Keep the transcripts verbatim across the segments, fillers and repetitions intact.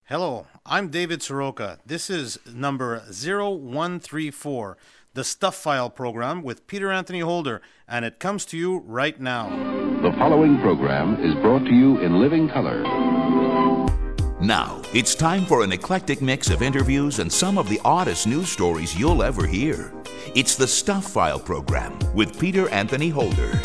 Hello, I'm David Soroka. This is number zero one three four, the Stuff File program with Peter Anthony Holder, and it comes to you right now. The following program is brought to you in living color. Now, it's time for an eclectic mix of interviews and some of the oddest news stories you'll ever hear. It's the Stuff File program with Peter Anthony Holder.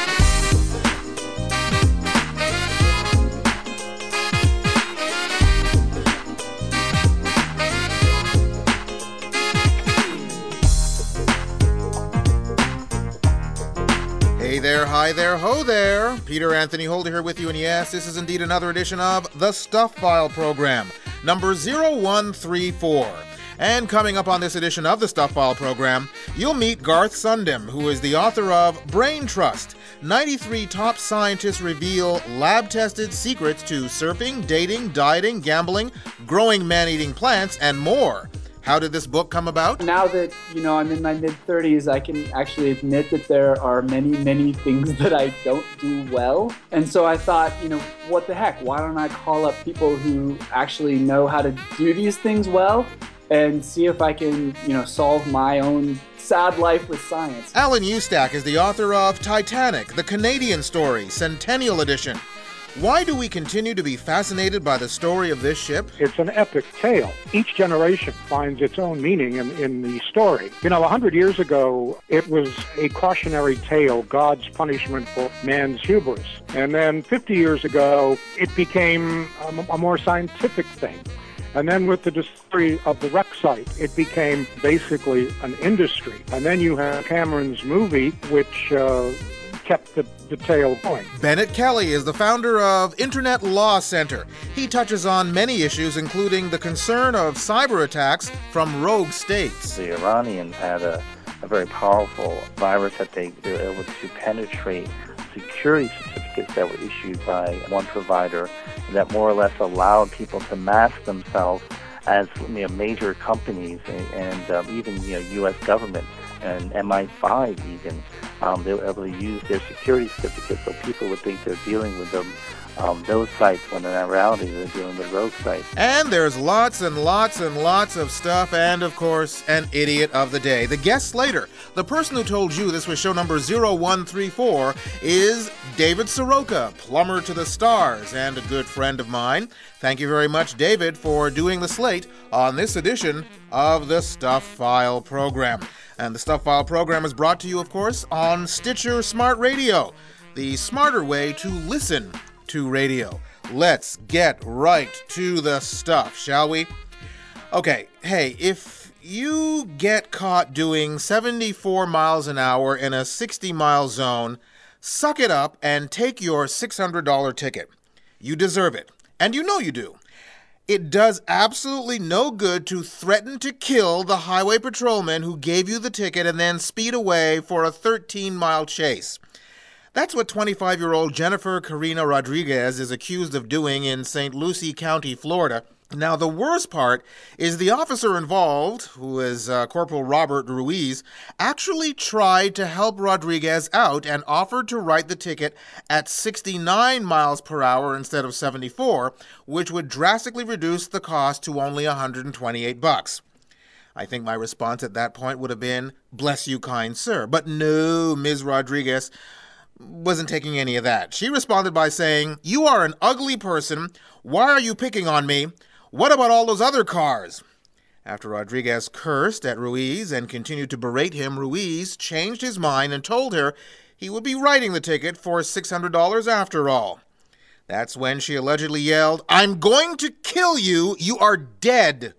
Hey there, hi there, ho there. Peter Anthony Holder here with you, and yes, this is indeed another edition of the Stuff File program, number zero one three four. And coming up on this edition of the Stuff File program, you'll meet Garth Sundem, who is the author of Brain Trust. ninety-three top scientists reveal lab-tested secrets to surfing, dating, dieting, gambling, growing man-eating plants, and more. How did this book come about? Now that, you know, I'm in my mid-thirties, I can actually admit that there are many, many things that I don't do well. And so I thought, you know, what the heck? Why don't I call up people who actually know how to do these things well and see if I can, you know, solve my own sad life with science. Alan Eustack is the author of Titanic, the Canadian Story, Centennial Edition. Why do we continue to be fascinated by the story of this ship? It's an epic tale. Each generation finds its own meaning in, in the story. You know, a hundred years ago, it was a cautionary tale, God's punishment for man's hubris. And then fifty years ago, it became a, a more scientific thing. And then with the discovery of the wreck site, it became basically an industry. And then you have Cameron's movie, which uh, kept the, the tale going. Bennett Kelly is the founder of Internet Law Center. He touches on many issues, including the concern of cyber attacks from rogue states. The Iranians had a, a very powerful virus that they, they were able to penetrate security certificates that were issued by one provider that more or less allowed people to mask themselves as, you know, major companies and, and um, even, you know, U S government and M I five even. Um, they were able to use their security certificates so people would think they're dealing with them, um, those sites, when in reality they're dealing with rogue sites. And there's lots and lots and lots of stuff, and of course, an idiot of the day. The guest later, the person who told you this was show number zero one three four, is David Soroka, plumber to the stars, and a good friend of mine. Thank you very much, David, for doing the slate on this edition of the Stuff File program. And the Stuff File program is brought to you, of course, on Stitcher Smart Radio, the smarter way to listen to radio. Let's get right to the stuff, shall we? Okay, hey, if you get caught doing seventy-four miles an hour in a sixty mile zone, suck it up and take your six hundred dollars ticket. You deserve it, and you know you do. It does absolutely no good to threaten to kill the highway patrolman who gave you the ticket and then speed away for a thirteen mile chase. That's what twenty-five-year-old Jennifer Karina Rodriguez is accused of doing in Saint Lucie County, Florida. Now, the worst part is the officer involved, who is uh, Corporal Robert Ruiz, actually tried to help Rodriguez out and offered to write the ticket at sixty-nine miles per hour instead of seventy-four, which would drastically reduce the cost to only one hundred twenty-eight bucks. I think my response at that point would have been, "Bless you, kind sir." But no, Miz Rodriguez wasn't taking any of that. She responded by saying, "You are an ugly person. Why are you picking on me? What about all those other cars?" After Rodriguez cursed at Ruiz and continued to berate him, Ruiz changed his mind and told her he would be writing the ticket for six hundred dollars after all. That's when she allegedly yelled, "I'm going to kill you. You are dead."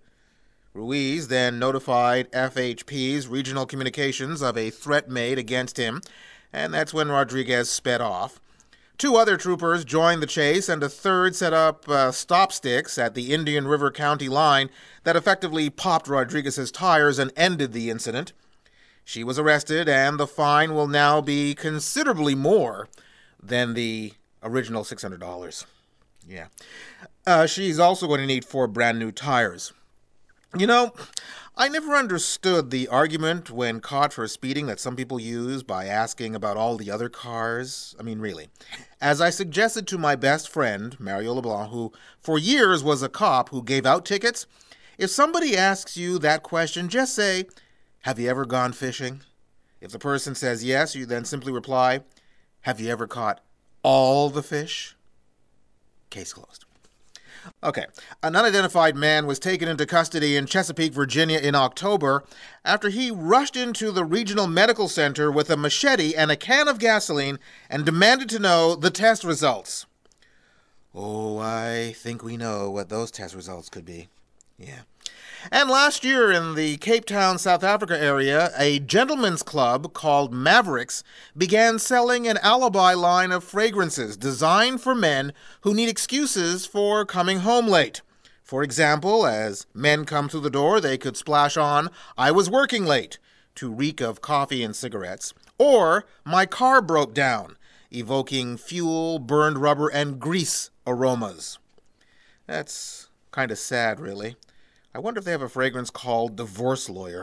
Ruiz then notified F H P's Regional Communications of a threat made against him, and that's when Rodriguez sped off. Two other troopers joined the chase, and a third set up uh, stop sticks at the Indian River County line that effectively popped Rodriguez's tires and ended the incident. She was arrested, and the fine will now be considerably more than the original six hundred dollars. Yeah. Uh, she's also going to need four brand new tires. You know, I never understood the argument when caught for speeding that some people use by asking about all the other cars. I mean, really. As I suggested to my best friend, Mario LeBlanc, who for years was a cop who gave out tickets, if somebody asks you that question, just say, "Have you ever gone fishing?" If the person says yes, you then simply reply, "Have you ever caught all the fish?" Case closed. Okay, an unidentified man was taken into custody in Chesapeake, Virginia in October after he rushed into the regional medical center with a machete and a can of gasoline and demanded to know the test results. Oh, I think we know what those test results could be. Yeah. And last year in the Cape Town, South Africa area, a gentleman's club called Mavericks began selling an alibi line of fragrances designed for men who need excuses for coming home late. For example, as men come through the door, they could splash on, "I was working late," to reek of coffee and cigarettes, or "My car broke down," evoking fuel, burned rubber, and grease aromas. That's kind of sad, really. I wonder if they have a fragrance called Divorce Lawyer.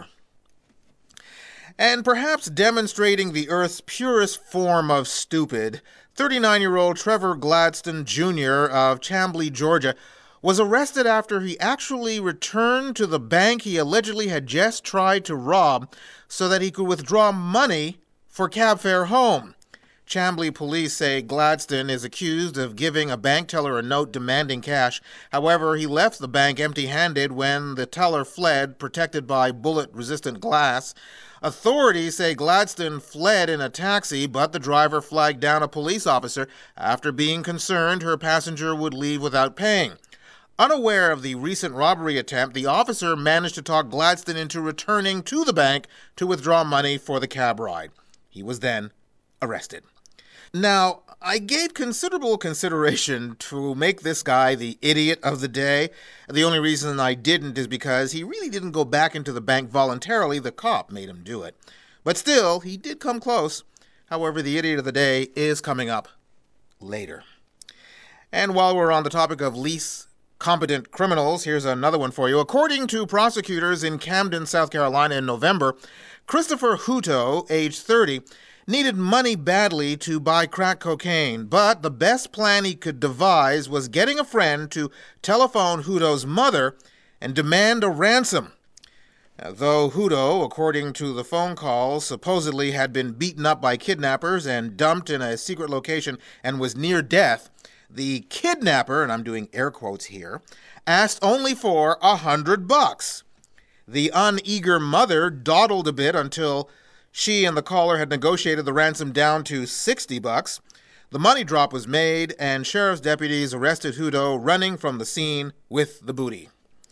And perhaps demonstrating the Earth's purest form of stupid, thirty-nine-year-old Trevor Gladstone Junior of Chamblee, Georgia, was arrested after he actually returned to the bank he allegedly had just tried to rob so that he could withdraw money for cab fare home. Chamblee police say Gladstone is accused of giving a bank teller a note demanding cash. However, he left the bank empty-handed when the teller fled, protected by bullet-resistant glass. Authorities say Gladstone fled in a taxi, but the driver flagged down a police officer after being concerned her passenger would leave without paying. Unaware of the recent robbery attempt, the officer managed to talk Gladstone into returning to the bank to withdraw money for the cab ride. He was then arrested. Now, I gave considerable consideration to make this guy the idiot of the day. The only reason I didn't is because he really didn't go back into the bank voluntarily. The cop made him do it. But still, he did come close. However, the idiot of the day is coming up later. And while we're on the topic of least competent criminals, here's another one for you. According to prosecutors in Camden, South Carolina in November, Christopher Hutto, age thirty, needed money badly to buy crack cocaine, but the best plan he could devise was getting a friend to telephone Hutto's mother and demand a ransom. Now, though Hutto, according to the phone call, supposedly had been beaten up by kidnappers and dumped in a secret location and was near death, the kidnapper, and I'm doing air quotes here, asked only for a hundred bucks. The uneager mother dawdled a bit until she and the caller had negotiated the ransom down to sixty bucks. The money drop was made, and sheriff's deputies arrested Hutto, running from the scene with the booty.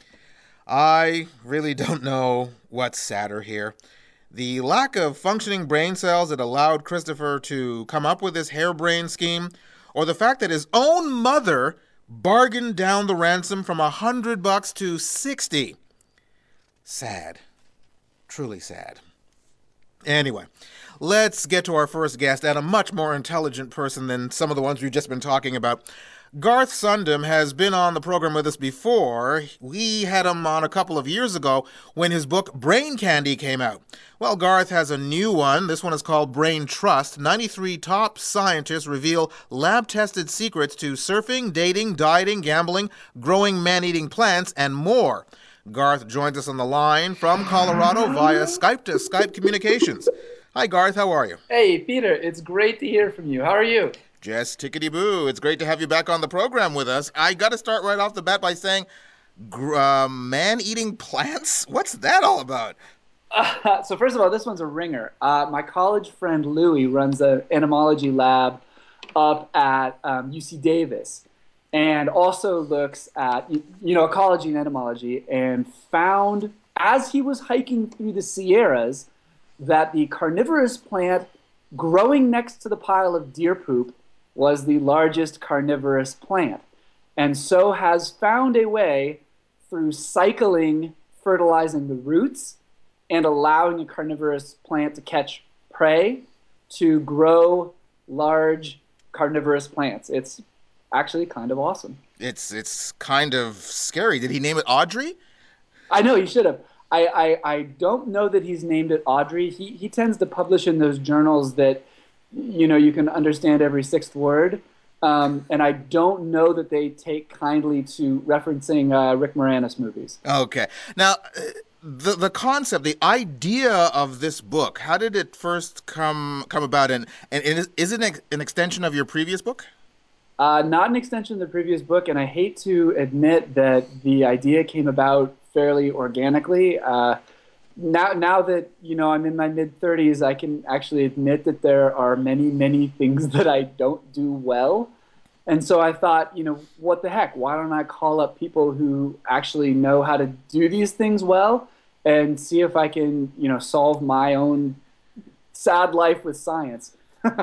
I really don't know what's sadder here. The lack of functioning brain cells that allowed Christopher to come up with this harebrained scheme, or the fact that his own mother bargained down the ransom from a hundred bucks to sixty. Sad. Truly sad. Anyway, let's get to our first guest, and a much more intelligent person than some of the ones we've just been talking about. Garth Sundem has been on the program with us before. We had him on a couple of years ago when his book Brain Candy came out. Well, Garth has a new one. This one is called Brain Trust. ninety-three top scientists reveal lab-tested secrets to surfing, dating, dieting, gambling, growing man-eating plants, and more. Garth joins us on the line from Colorado via Skype to Skype Communications. Hi, Garth. How are you? Hey, Peter. It's great to hear from you. How are you? Just tickety-boo. It's great to have you back on the program with us. I got to start right off the bat by saying, uh, man-eating plants? What's that all about? Uh, so first of all, this one's a ringer. Uh, my college friend Louie runs an entomology lab up at um, U C Davis, and also looks at, you know, ecology and entomology, and found, as he was hiking through the Sierras, that the carnivorous plant growing next to the pile of deer poop was the largest carnivorous plant, and so has found a way through cycling, fertilizing the roots, and allowing a carnivorous plant to catch prey to grow large carnivorous plants. It's actually kind of awesome. It's it's kind of scary. Did he name it Audrey? I know he should have. I, I, I don't know that he's named it Audrey. He he tends to publish in those journals that, you know, you can understand every sixth word. Um, and I don't know that they take kindly to referencing uh, Rick Moranis movies. Okay. Now, uh, the the concept, the idea of this book, how did it first come come about? And, and is, is it an, an extension of your previous book? Uh, not an extension of the previous book, and I hate to admit that the idea came about fairly organically. Uh, now, now that, you know, I'm in my mid thirties, I can actually admit that there are many, many things that I don't do well. And so I thought, you know, what the heck? Why don't I call up people who actually know how to do these things well and see if I can, you know, solve my own sad life with science.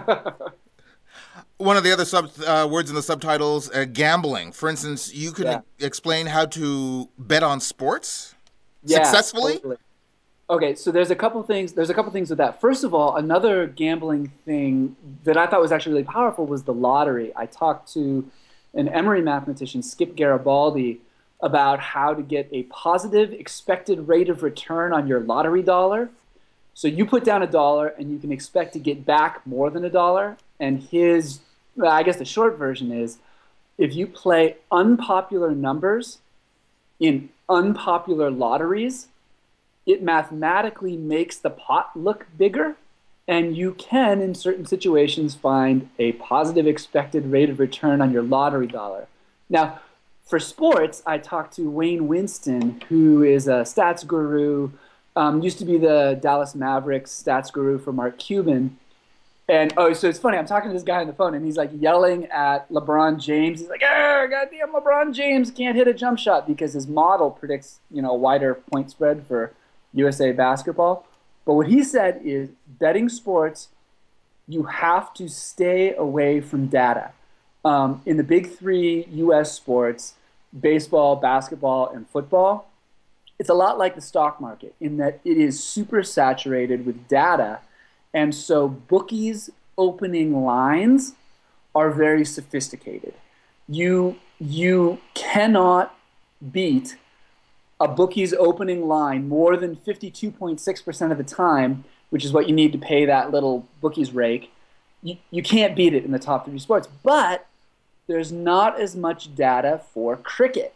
One of the other sub uh, words in the subtitles, uh, gambling. For instance, you could Yeah. explain how to bet on sports Yeah, successfully? totally. Okay, so there's a couple things. There's a couple things with that. First of all, another gambling thing that I thought was actually really powerful was the lottery. I talked to an Emory mathematician, Skip Garibaldi, about how to get a positive expected rate of return on your lottery dollar. So you put down a dollar and you can expect to get back more than a dollar. And his, well, I guess the short version is, if you play unpopular numbers in unpopular lotteries, it mathematically makes the pot look bigger, and you can, in certain situations, find a positive expected rate of return on your lottery dollar. Now, for sports, I talked to Wayne Winston, who is a stats guru, um, used to be the Dallas Mavericks stats guru for Mark Cuban. And, oh, so it's funny, I'm talking to this guy on the phone, and he's, like, yelling at LeBron James. He's like, "Ah, goddamn, LeBron James can't hit a jump shot," because his model predicts, you know, a wider point spread for U S A basketball. But what he said is, betting sports, you have to stay away from data. Um, in the big three U S sports, baseball, basketball, and football, it's a lot like the stock market in that it is super saturated with data. And so bookies' opening lines are very sophisticated. You, you cannot beat a bookie's opening line more than fifty-two point six percent of the time, which is what you need to pay that little bookie's rake. You, you can't beat it in the top three sports. But there's not as much data for cricket.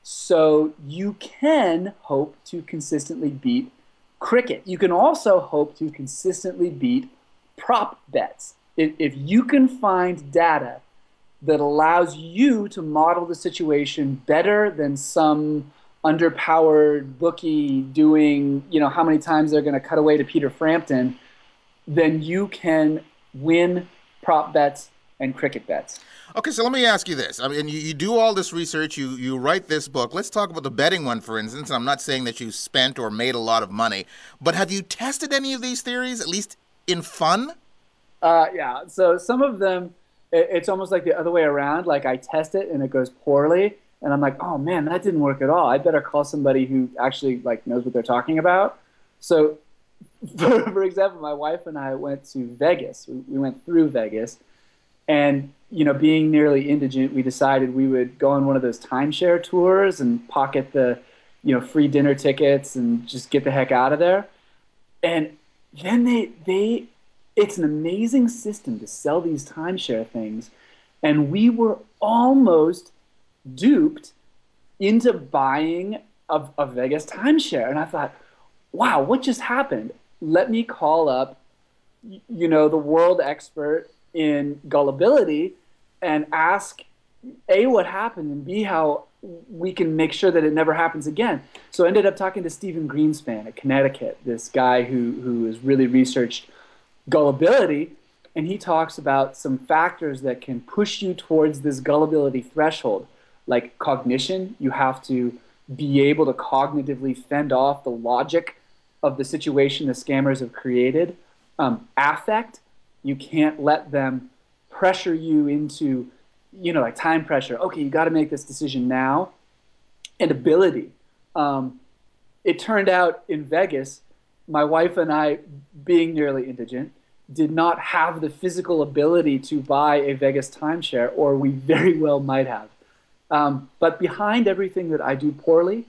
So you can hope to consistently beat cricket. You can also hope to consistently beat prop bets. If, if you can find data that allows you to model the situation better than some underpowered bookie doing, you know, how many times they're going to cut away to Peter Frampton, then you can win prop bets and cricket bets. Okay, so let me ask you this. I mean, you, you do all this research, you, you write this book. Let's talk about the betting one, for instance. I'm not saying that you spent or made a lot of money, but have you tested any of these theories, at least in fun? Uh, yeah, so some of them, it, it's almost like the other way around. Like I test it and it goes poorly, and I'm like, oh man, that didn't work at all. I better call somebody who actually like knows what they're talking about. So, for, for example, my wife and I went to Vegas. We, we went through Vegas, and you know, being nearly indigent, we decided we would go on one of those timeshare tours and pocket the, you know, free dinner tickets and just get the heck out of there. And then they they, it's an amazing system to sell these timeshare things, and we were almost duped into buying a, a Vegas timeshare. And I thought, wow, what just happened? Let me call up, you know, the world expert in gullibility and ask A, what happened, and B, how we can make sure that it never happens again. So I ended up talking to Stephen Greenspan at Connecticut, this guy who, who has really researched gullibility, and he talks about some factors that can push you towards this gullibility threshold. Like cognition, you have to be able to cognitively fend off the logic of the situation the scammers have created. Um, affect, you can't let them pressure you into, you know, like time pressure. Okay, you got to make this decision now. And ability. Um, it turned out in Vegas, my wife and I, being nearly indigent, did not have the physical ability to buy a Vegas timeshare, or we very well might have. Um, but behind everything that I do poorly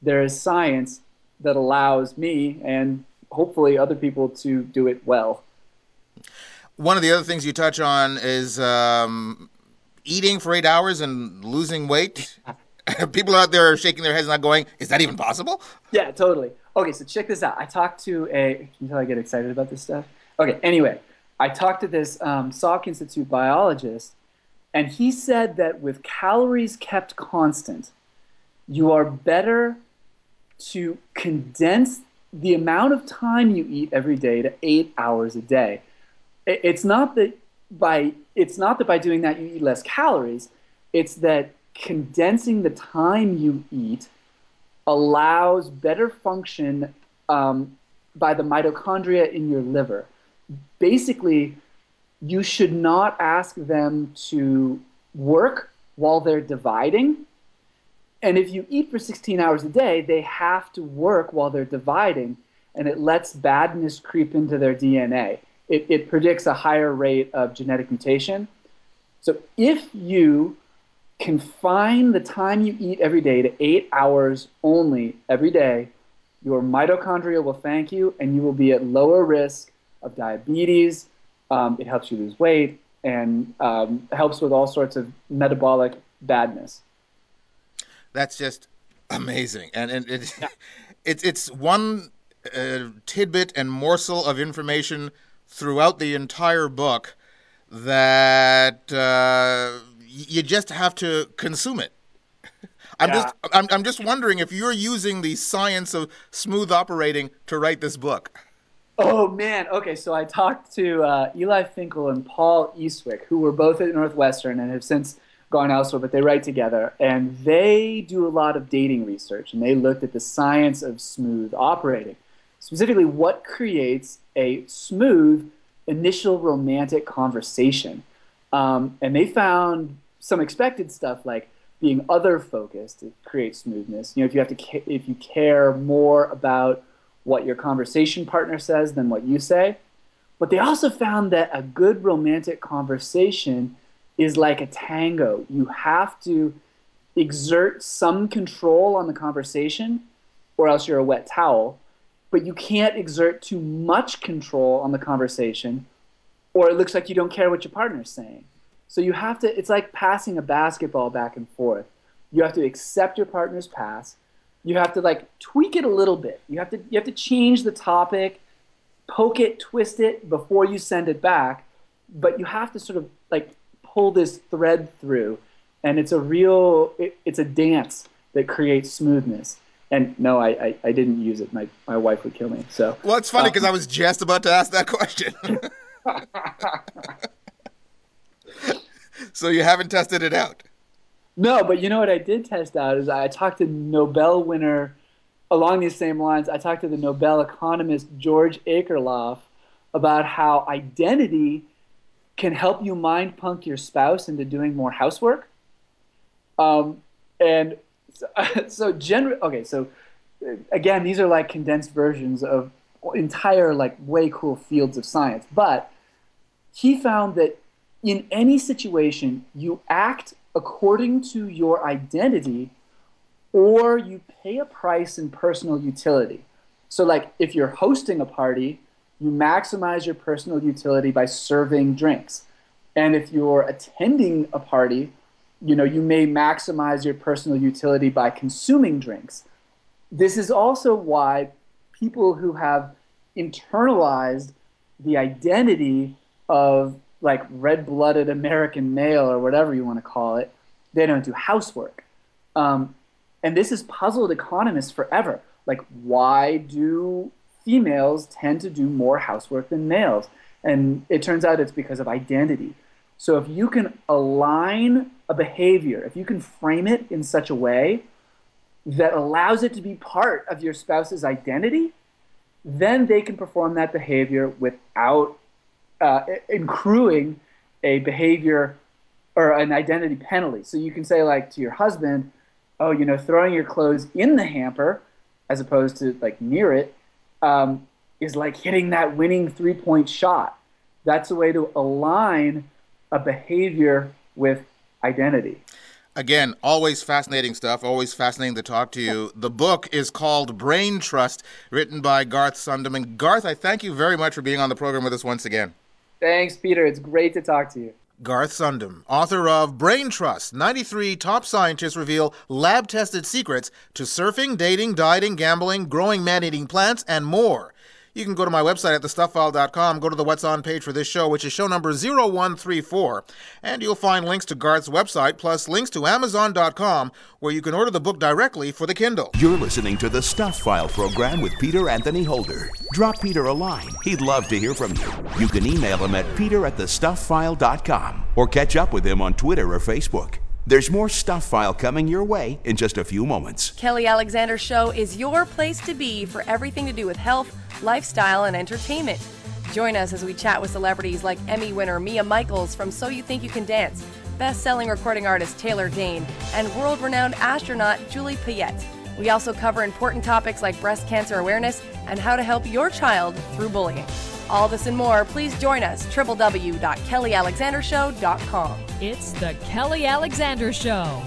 there is science that allows me and hopefully other people to do it well. One of the other things you touch on is um, eating for eight hours and losing weight. People out there are shaking their heads not going, is that even possible? Yeah, totally. Okay, so check this out. I talked to a, can you tell I get excited about this stuff? Okay, anyway, I talked to this um, Salk Institute biologist, and he said that with calories kept constant, you are better to condense the amount of time you eat every day to eight hours a day. It's not that by it's not that by doing that you eat less calories. It's that condensing the time you eat allows better function um, by the mitochondria in your liver. Basically, you should not ask them to work while they're dividing. And if you eat for sixteen hours a day, they have to work while they're dividing, and it lets badness creep into their D N A. It, it predicts a higher rate of genetic mutation. So if you confine the time you eat every day to eight hours only every day, your mitochondria will thank you, and you will be at lower risk of diabetes. Um, it helps you lose weight, and um, helps with all sorts of metabolic badness. That's just amazing, and, and it, yeah. it's it's one uh, tidbit and morsel of information throughout the entire book that uh, you just have to consume it. I'm yeah. just I'm I'm just wondering if you're using the science of smooth operating to write this book. Oh man, okay. So I talked to uh, Eli Finkel and Paul Eastwick, who were both at Northwestern and have since gone elsewhere, but they write together, and they do a lot of dating research, and they looked at the science of smooth operating, specifically what creates a smooth initial romantic conversation. Um, and they found some expected stuff like being other focused to create smoothness. You know, if you have to, ca- if you care more about what your conversation partner says than what you say. But they also found that a good romantic conversation is like a tango. You have to exert some control on the conversation, or else you're a wet towel. But you can't exert too much control on the conversation, or it looks like you don't care what your partner's saying. So you have to, it's like passing a basketball back and forth. You have to accept your partner's pass. You have to like tweak it a little bit. You have to you have to change the topic, poke it, twist it before you send it back. But you have to sort of like pull this thread through, and it's a real it, it's a dance that creates smoothness. And no, I, I, I didn't use it. My my wife would kill me. So well, it's funny because um, I was just about to ask that question. So you haven't tested it out? No, but you know what I did test out is I talked to Nobel winner, along these same lines, I talked to the Nobel economist George Akerlof about how identity can help you mind punk your spouse into doing more housework. Um, and so, so generally, okay, so again, these are like condensed versions of entire like way cool fields of science. But he found that in any situation, you act according to your identity, or you pay a price in personal utility. So like if you're hosting a party, you maximize your personal utility by serving drinks. And if you're attending a party, you know, you may maximize your personal utility by consuming drinks. This is also why people who have internalized the identity of like red-blooded American male or whatever you want to call it, they don't do housework. Um, and this has puzzled economists forever. Like, why do females tend to do more housework than males? And it turns out it's because of identity. So if you can align a behavior, if you can frame it in such a way that allows it to be part of your spouse's identity, then they can perform that behavior without uh, accruing a behavior or an identity penalty. So you can say like to your husband, oh, you know, throwing your clothes in the hamper as opposed to like near it um, is like hitting that winning three-point shot. That's a way to align a behavior with identity. Again, always fascinating stuff, always fascinating to talk to you. The book is called Brain Trust, written by Garth Sundom. And Garth, I thank you very much for being on the program with us once again. Thanks, Peter. It's great to talk to you. Garth Sundom, author of Brain Trust, ninety-three top scientists reveal lab-tested secrets to surfing, dating, dieting, gambling, growing man-eating plants, and more. You can go to my website at the stuff file dot com, go to the What's On page for this show, which is show number zero one three four, and you'll find links to Garth's website, plus links to amazon dot com, where you can order the book directly for the Kindle. You're listening to the Stuff File program with Peter Anthony Holder. Drop Peter a line. He'd love to hear from you. You can email him at peter at the stuff file dot com or catch up with him on Twitter or Facebook. There's more Stuff File coming your way in just a few moments. Kelly Alexander Show is your place to be for everything to do with health, lifestyle, and entertainment. Join us as we chat with celebrities like Emmy winner Mia Michaels from So You Think You Can Dance, best-selling recording artist Taylor Dane, and world-renowned astronaut Julie Payette. We also cover important topics like breast cancer awareness and how to help your child through bullying. All this and more, please join us, w w w dot kelly alexander show dot com. It's the Kelly Alexander Show.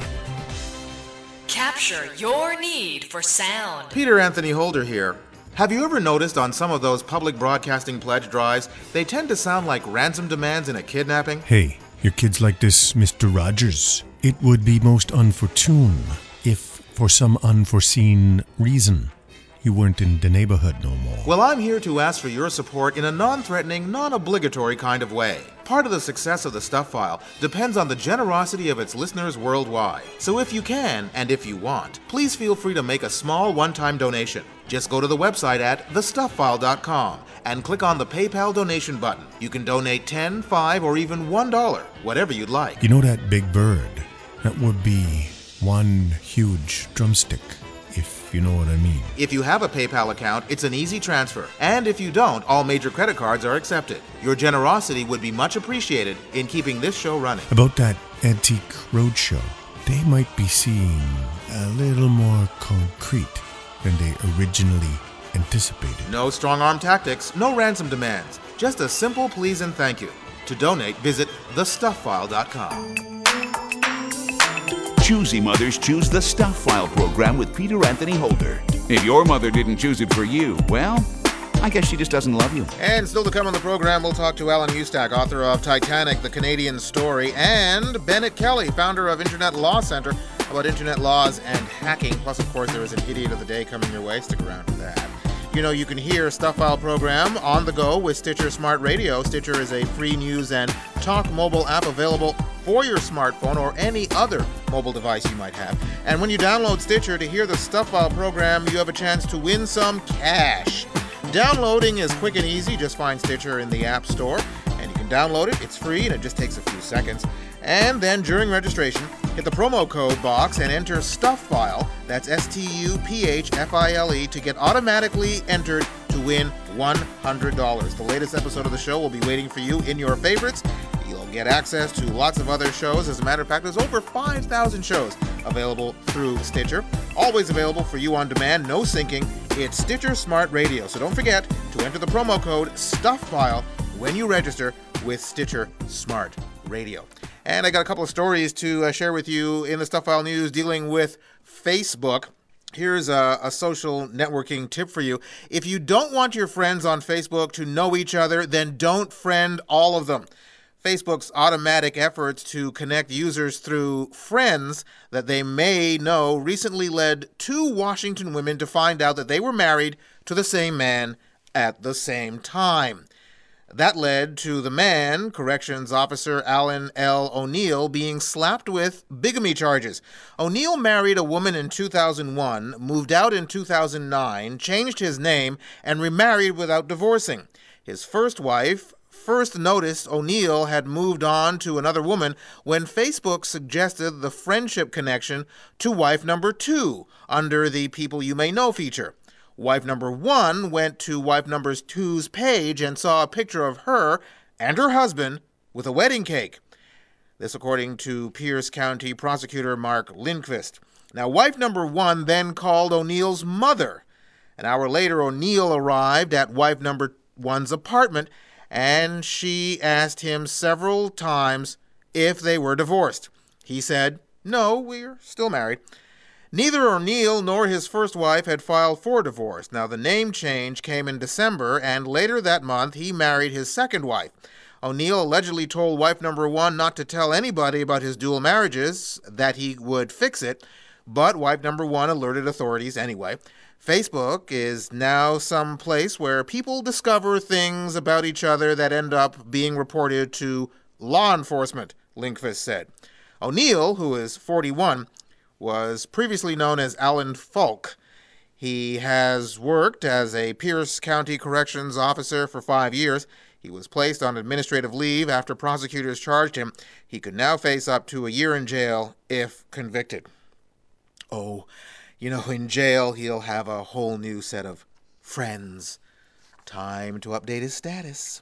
Capture your need for sound. Peter Anthony Holder here. Have you ever noticed on some of those public broadcasting pledge drives, they tend to sound like ransom demands in a kidnapping? Hey, your kids like this, Mister Rogers. It would be most unfortune if, for some unforeseen reason, you weren't in the neighborhood no more. Well, I'm here to ask for your support in a non-threatening, non-obligatory kind of way. Part of the success of the Stuff File depends on the generosity of its listeners worldwide. So if you can, and if you want, please feel free to make a small one-time donation. Just go to the website at the stuff file dot com and click on the PayPal donation button. You can donate ten dollars, five dollars, or even one dollar, whatever you'd like. You know that big bird? That would be one huge drumstick, if you know what I mean. If you have a PayPal account, it's an easy transfer. And if you don't, all major credit cards are accepted. Your generosity would be much appreciated in keeping this show running. About that Antique Roadshow, they might be seeing a little more concrete than they originally anticipated. No strong-arm tactics, no ransom demands. Just a simple please and thank you. To donate, visit the stuff file dot com. Choosy mothers choose the Stuff File program with Peter Anthony Holder. If your mother didn't choose it for you, well, I guess she just doesn't love you. And still to come on the program, we'll talk to Alan Hustack, author of Titanic, The Canadian Story, and Bennett Kelly, founder of Internet Law Center, about internet laws and hacking. Plus, of course, there is an Idiot of the Day coming your way. Stick around for that. You know, you can hear Stuff File program on the go with Stitcher Smart Radio. Stitcher is a free news and talk mobile app available for your smartphone or any other mobile device you might have. And when you download Stitcher to hear the Stuff File program, you have a chance to win some cash. Downloading is quick and easy. Just find Stitcher in the App Store, and you can download it. It's free, and it just takes a few seconds. And then during registration, hit the promo code box and enter StuffFile, that's S T U P H F I L E, to get automatically entered to win one hundred dollars. The latest episode of the show will be waiting for you in your favorites. You'll get access to lots of other shows. As a matter of fact, there's over five thousand shows available through Stitcher. Always available for you on demand, no syncing. It's Stitcher Smart Radio. So don't forget to enter the promo code StuffFile when you register with Stitcher Smart Radio. And I got a couple of stories to uh, share with you in the Stuff File News dealing with Facebook. Here's a, a social networking tip for you. If you don't want your friends on Facebook to know each other, then don't friend all of them. Facebook's automatic efforts to connect users through friends that they may know recently led two Washington women to find out that they were married to the same man at the same time. That led to the man, corrections officer Alan L. O'Neill, being slapped with bigamy charges. O'Neill married a woman in two thousand one, moved out in two thousand nine, changed his name, and remarried without divorcing. His first wife first noticed O'Neill had moved on to another woman when Facebook suggested the friendship connection to wife number two under the People You May Know feature. Wife number one went to wife number two's page and saw a picture of her and her husband with a wedding cake. This according to Pierce County prosecutor Mark Lindquist. Now, wife number one then called O'Neill's mother. An hour later, O'Neill arrived at wife number one's apartment, and she asked him several times if they were divorced. He said No, we're still married. Neither O'Neill nor his first wife had filed for divorce. Now, the name change came in December, and later that month, he married his second wife. O'Neill allegedly told wife number one not to tell anybody about his dual marriages, that he would fix it, but wife number one alerted authorities anyway. Facebook is now some place where people discover things about each other that end up being reported to law enforcement, Lindqvist said. O'Neill, who is forty-one, was previously known as Alan Falk. He has worked as a Pierce County Corrections officer for five years. He was placed on administrative leave after prosecutors charged him. He could now face up to a year in jail if convicted. Oh, you know, in jail he'll have a whole new set of friends. Time to update his status.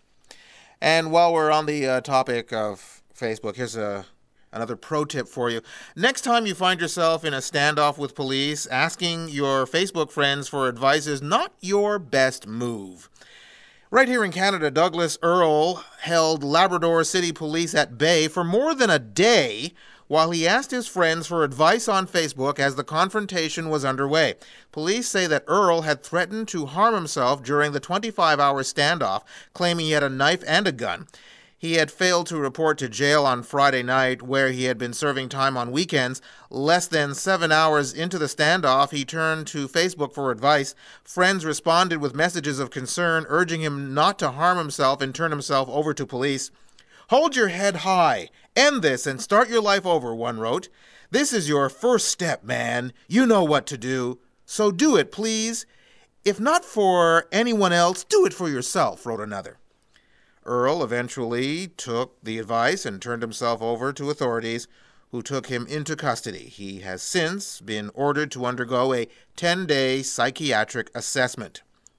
And while we're on the uh, topic of Facebook, here's a Another pro tip for you. Next time you find yourself in a standoff with police, asking your Facebook friends for advice is not your best move. Right here in Canada, Douglas Earle held Labrador City Police at bay for more than a day while he asked his friends for advice on Facebook as the confrontation was underway. Police say that Earle had threatened to harm himself during the twenty-five hour standoff, claiming he had a knife and a gun. He had failed to report to jail on Friday night, where he had been serving time on weekends. Less than seven hours into the standoff, he turned to Facebook for advice. Friends responded with messages of concern, urging him not to harm himself and turn himself over to police. "Hold your head high. End this and start your life over," one wrote. "This is your first step, man. You know what to do. So do it, please. If not for anyone else, do it for yourself," wrote another. Earle eventually took the advice and turned himself over to authorities, who took him into custody. He has since been ordered to undergo a ten-day psychiatric assessment.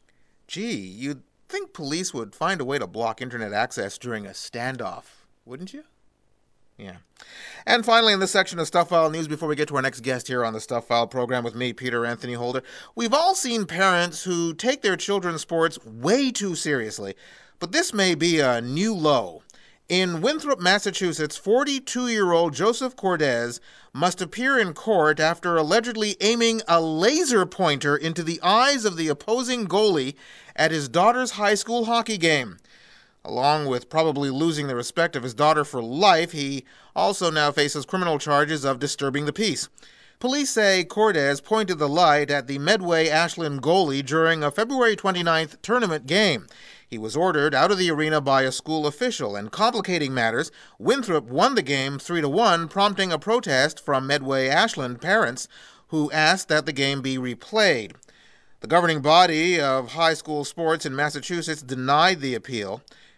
Gee, you'd think police would find a way to block internet access during a standoff, wouldn't you? Yeah. And finally, in this section of Stuff File News, before we get to our next guest here on the Stuff File program with me, Peter Anthony Holder, we've all seen parents who take their children's sports way too seriously. But this may be a new low. In Winthrop, Massachusetts, forty-two-year-old Joseph Cordes must appear in court after allegedly aiming a laser pointer into the eyes of the opposing goalie at his daughter's high school hockey game. Along with probably losing the respect of his daughter for life, he also now faces criminal charges of disturbing the peace. Police say Cordes pointed the light at the Medway Ashland goalie during a February twenty-ninth tournament game. He was ordered out of the arena by a school official, and complicating matters, Winthrop won the game three to one, prompting a protest from Medway Ashland parents who asked that the game be replayed. The governing body of high school sports in Massachusetts denied the appeal.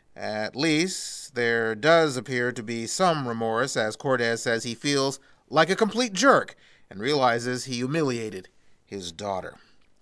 At least there does appear to be some remorse, as Cordes says he feels like a complete jerk and realizes he humiliated his daughter.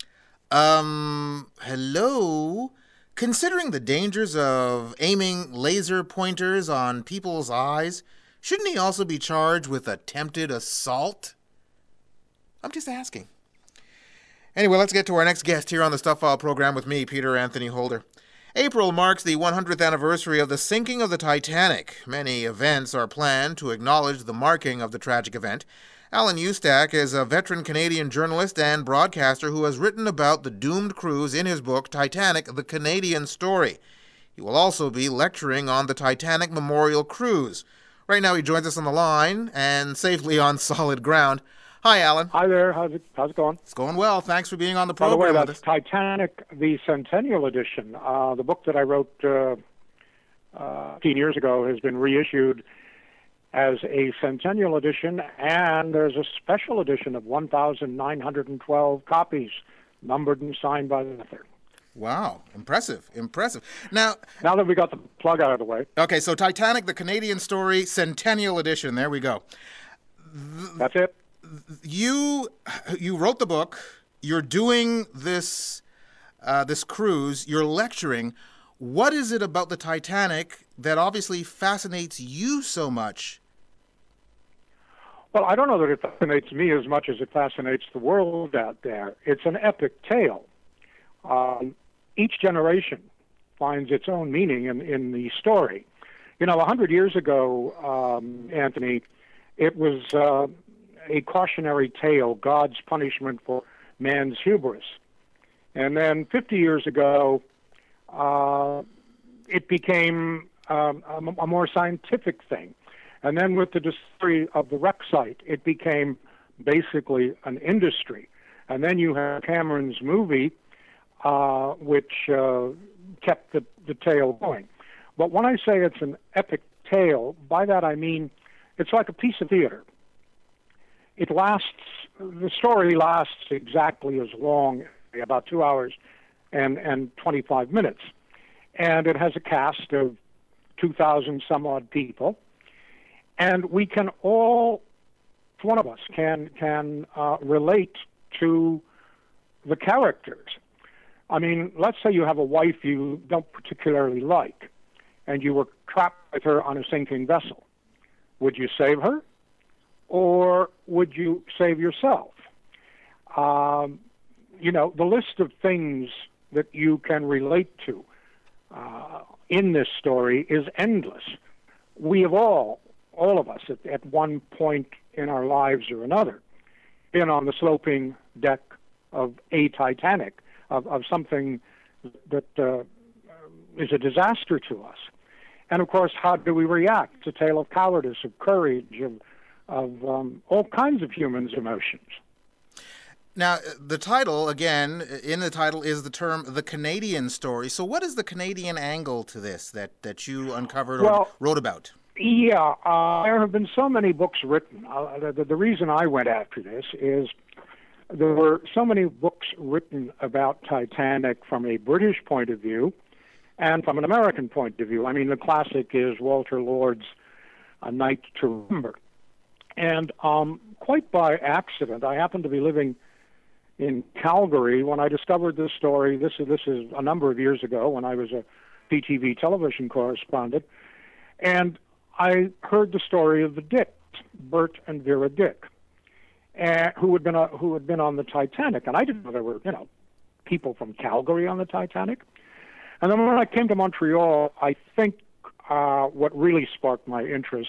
Um, hello? Considering the dangers of aiming laser pointers on people's eyes, shouldn't he also be charged with attempted assault? I'm just asking. Anyway, let's get to our next guest here on the Stuff File program with me, Peter Anthony Holder. April marks the one hundredth anniversary of the sinking of the Titanic. Many events are planned to acknowledge the marking of the tragic event. Alan Eustack is a veteran Canadian journalist and broadcaster who has written about the doomed cruise in his book, Titanic, The Canadian Story. He will also be lecturing on the Titanic Memorial Cruise. Right now he joins us on the line and safely on solid ground. Hi, Alan. Hi there. How's it, how's it going? It's going well. Thanks for being on the By the program. way, that's Titanic, the Centennial Edition. Uh, the book that I wrote uh, uh, fifteen years ago has been reissued as a Centennial Edition, and there's a special edition of one thousand nine hundred twelve copies, numbered and signed by the author. Wow, impressive, impressive. Now, now that we got the plug out of the way. Okay, so Titanic, The Canadian Story, Centennial Edition, there we go. That's it. You you wrote the book, you're doing this, uh, this cruise, you're lecturing. What is it about the Titanic that obviously fascinates you so much? Well, I don't know that it fascinates me as much as it fascinates the world out there. It's an epic tale. Um, each generation finds its own meaning in, in the story. You know, a hundred years ago, um, Anthony, it was uh, a cautionary tale, God's punishment for man's hubris. And then fifty years ago, uh, it became um, a, a more scientific thing. And then with the discovery of the wreck site, it became basically an industry. And then you have Cameron's movie, uh, which uh, kept the, the tale going. But when I say it's an epic tale, by that I mean it's like a piece of theater. It lasts, the story lasts exactly as long, about two hours and, and twenty-five minutes. And it has a cast of two thousand some odd people. And we can all, one of us, can, can uh, relate to the characters. I mean, let's say you have a wife you don't particularly like, and you were trapped with her on a sinking vessel. Would you save her, or would you save yourself? Um, you know, the list of things that you can relate to uh, in this story is endless. We have all, all of us, at, at one point in our lives or another, been on the sloping deck of a Titanic, of, of something that uh, is a disaster to us. And, of course, how do we react? It's a tale of cowardice, of courage, of, of um, all kinds of humans' emotions. Now, the title, again, in the title is the term The Canadian Story. So what is the Canadian angle to this that, that you uncovered or well, wrote about? Yeah, uh, there have been so many books written. Uh, the, the reason I went after this is there were so many books written about Titanic from a British point of view and from an American point of view. I mean, the classic is Walter Lord's A Night to Remember. And um, quite by accident, I happened to be living in Calgary when I discovered this story. This is, this is a number of years ago when I was a P T V television correspondent. And I heard the story of the Dicks, Bert and Vera Dick, uh, who had been a, who had been on the Titanic. And I didn't know there were, you know, people from Calgary on the Titanic. And then when I came to Montreal, I think uh, what really sparked my interest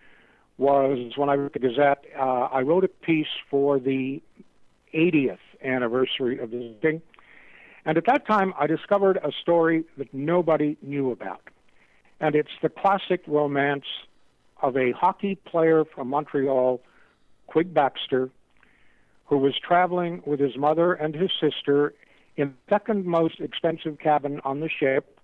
was when I wrote the Gazette. Uh, I wrote a piece for the eightieth anniversary of the thing. And at that time, I discovered a story that nobody knew about. And it's the classic romance of a hockey player from Montreal, Quig Baxter, who was traveling with his mother and his sister in the second most expensive cabin on the ship.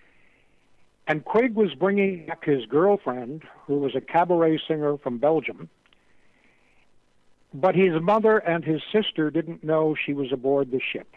And Quig was bringing back his girlfriend, who was a cabaret singer from Belgium. But his mother and his sister didn't know she was aboard the ship.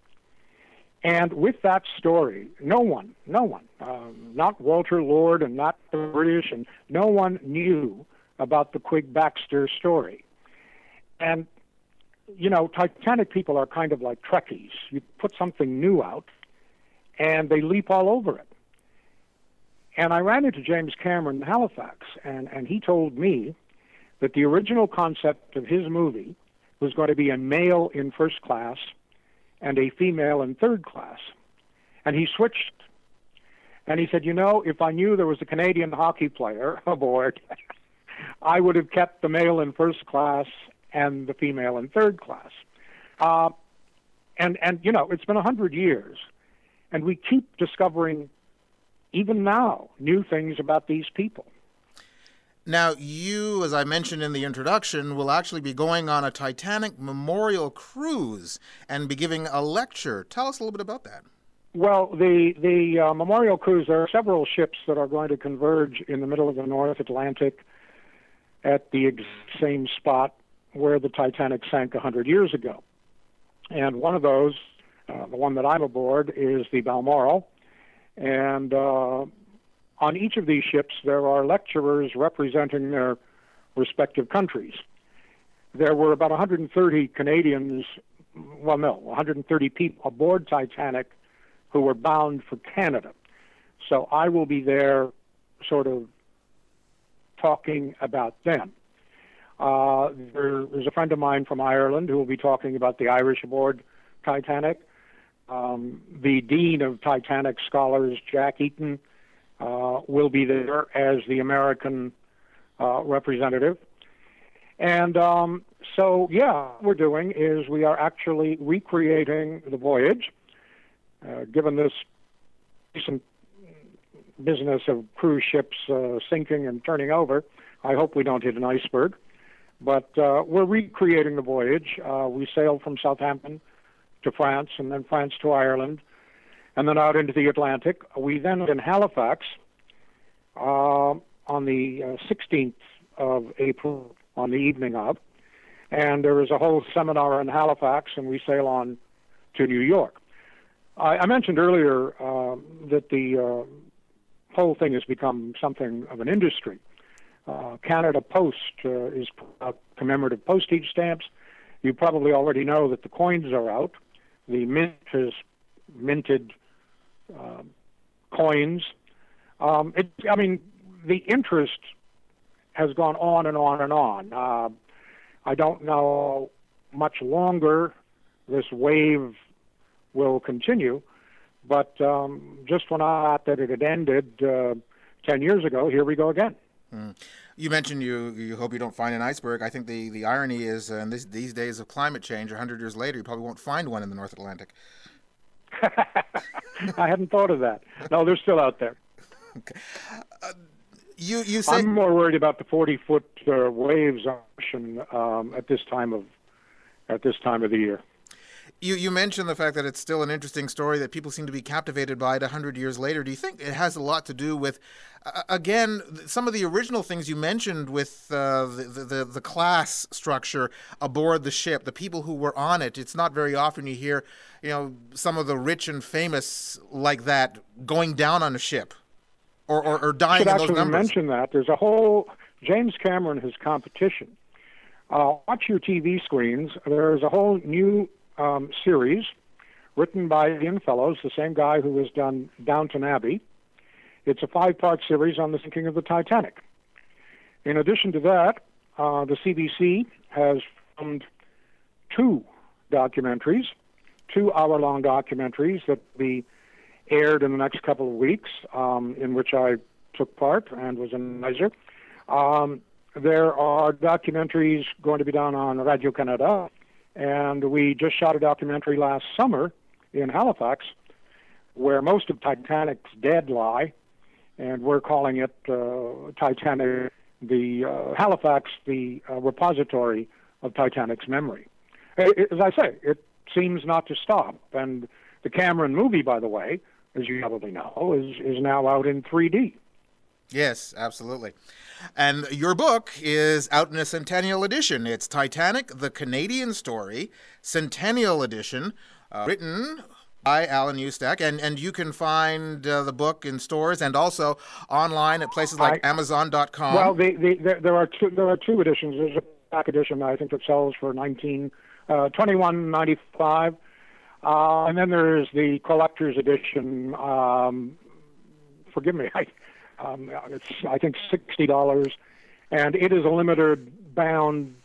And with that story, no one, no one, um, not Walter Lord and not the British, and no one knew about the Quig Baxter story. And, you know, Titanic people are kind of like Trekkies. You put something new out, and they leap all over it. And I ran into James Cameron in Halifax, and, and he told me that the original concept of his movie was going to be a male in first class and a female in third class. And he switched. And he said, you know, if I knew there was a Canadian hockey player aboard, I would have kept the male in first class and the female in third class. Uh, and, and, you know, it's been a hundred years, and we keep discovering, even now, new things about these people. Now, you, as I mentioned in the introduction, will actually be going on a Titanic memorial cruise and be giving a lecture. Tell us a little bit about that. Well, the, the uh, memorial cruise, there are several ships that are going to converge in the middle of the North Atlantic at the exact same spot where the Titanic sank a hundred years ago. And one of those, uh, the one that I'm aboard, is the Balmoral. And uh, on each of these ships, there are lecturers representing their respective countries. There were about one hundred thirty Canadians, well, no, one hundred thirty people aboard Titanic who were bound for Canada. So I will be there sort of talking about them. Uh, there, there's a friend of mine from Ireland who will be talking about the Irish aboard Titanic. Um, the Dean of Titanic Scholars, Jack Eaton, uh, will be there as the American uh, representative. And um, so, yeah, what we're doing is we are actually recreating the voyage. Uh, given this recent business of cruise ships uh, sinking and turning over, I hope we don't hit an iceberg. But uh, we're recreating the voyage. Uh, we sailed from Southampton to France, and then France to Ireland, and then out into the Atlantic. We then in Halifax uh, on the uh, sixteenth of April, on the evening of, and there is a whole seminar in Halifax, and we sail on to New York. I, I mentioned earlier uh, that the uh, whole thing has become something of an industry. Uh, Canada Post uh, is out commemorative postage stamps. You probably already know that the coins are out. The Mint has minted uh, coins. Um, it, I mean, the interest has gone on and on and on. Uh, I don't know much longer this wave will continue, but um, just when I thought that it had ended uh, ten years ago, here we go again. Mm. You mentioned you you hope you don't find an iceberg. I think the, the irony is uh, in this, these days of climate change, one hundred years later, you probably won't find one in the North Atlantic. I hadn't thought of that. No, they're still out there. Okay. Uh, you you say I'm more worried about the forty-foot uh, waves on the ocean um, at this time of at this time of the year. You you mentioned the fact that it's still an interesting story that people seem to be captivated by it one hundred years later. Do you think it has a lot to do with, uh, again, some of the original things you mentioned with uh, the, the, the class structure aboard the ship, the people who were on it? It's not very often you hear, you know, some of the rich and famous like that going down on a ship or, or, or dying in those numbers. I should actually mention that. There's a whole, James Cameron, his competition. Uh, watch your T V screens. There's a whole new Um, series written by Ian Fellows, the same guy who has done Downton Abbey. It's a five-part series on the sinking of the Titanic. In addition to that, uh, the C B C has filmed two documentaries, two hour-long documentaries that will be aired in the next couple of weeks, um, in which I took part and was an advisor. Um, there are documentaries going to be done on Radio-Canada, and we just shot a documentary last summer in Halifax where most of Titanic's dead lie, and we're calling it uh, Titanic, the uh, Halifax, the uh, repository of Titanic's memory. As I say, it seems not to stop. And the Cameron movie, by the way, as you probably know, is, is now out in three D. Yes, absolutely. And your book is out in a Centennial edition. It's Titanic, the Canadian Story, Centennial Edition, uh, written by Alan Ustack. And, and you can find uh, the book in stores and also online at places like I, Amazon dot com. Well, the, the, the, there are two there are two editions. There's a back edition, I think, that sells for nineteen uh, twenty-one ninety-five, uh, and then there's the collector's edition. Um, forgive me, I. Um, it's, I think, sixty dollars, and it is a limited bound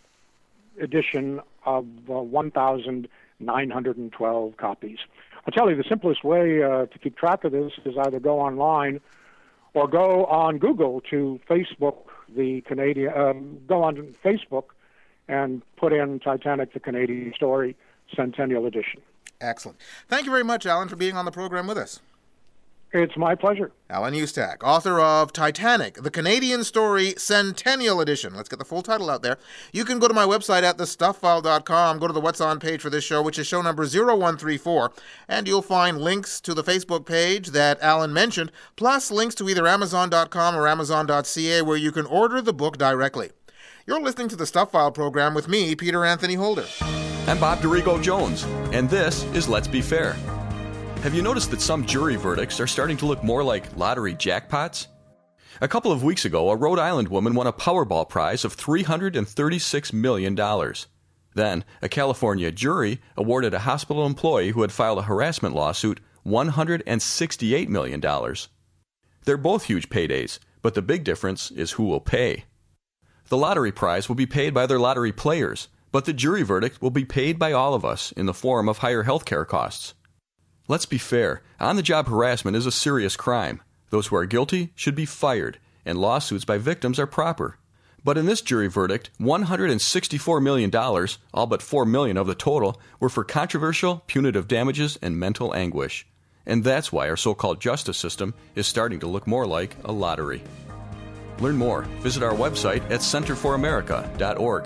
edition of uh, one thousand nine hundred twelve copies. I'll tell you, the simplest way uh, to keep track of this is either go online or go on Google to Facebook, the Canadian, um, go on Facebook and put in Titanic, the Canadian Story, Centennial Edition. Excellent. Thank you very much, Alan, for being on the program with us. It's my pleasure. Alan Ustack, author of Titanic, the Canadian Story, Centennial Edition. Let's get the full title out there. You can go to my website at the stuff file dot com, go to the What's On page for this show, which is show number zero one three four, and you'll find links to the Facebook page that Alan mentioned, plus links to either Amazon dot com or Amazon dot c a, where you can order the book directly. You're listening to the Stuff File program with me, Peter Anthony Holder. I'm Bob DiRigo Jones, and this is Let's Be Fair. Have you noticed that some jury verdicts are starting to look more like lottery jackpots? A couple of weeks ago, a Rhode Island woman won a Powerball prize of three hundred thirty-six million dollars. Then, a California jury awarded a hospital employee who had filed a harassment lawsuit one hundred sixty-eight million dollars. They're both huge paydays, but the big difference is who will pay. The lottery prize will be paid by their lottery players, but the jury verdict will be paid by all of us in the form of higher health care costs. Let's be fair. On-the-job harassment is a serious crime. Those who are guilty should be fired, and lawsuits by victims are proper. But in this jury verdict, one hundred sixty-four million dollars, all but four million dollars of the total, were for controversial, punitive damages and mental anguish. And that's why our so-called justice system is starting to look more like a lottery. Learn more. Visit our website at center for america dot org.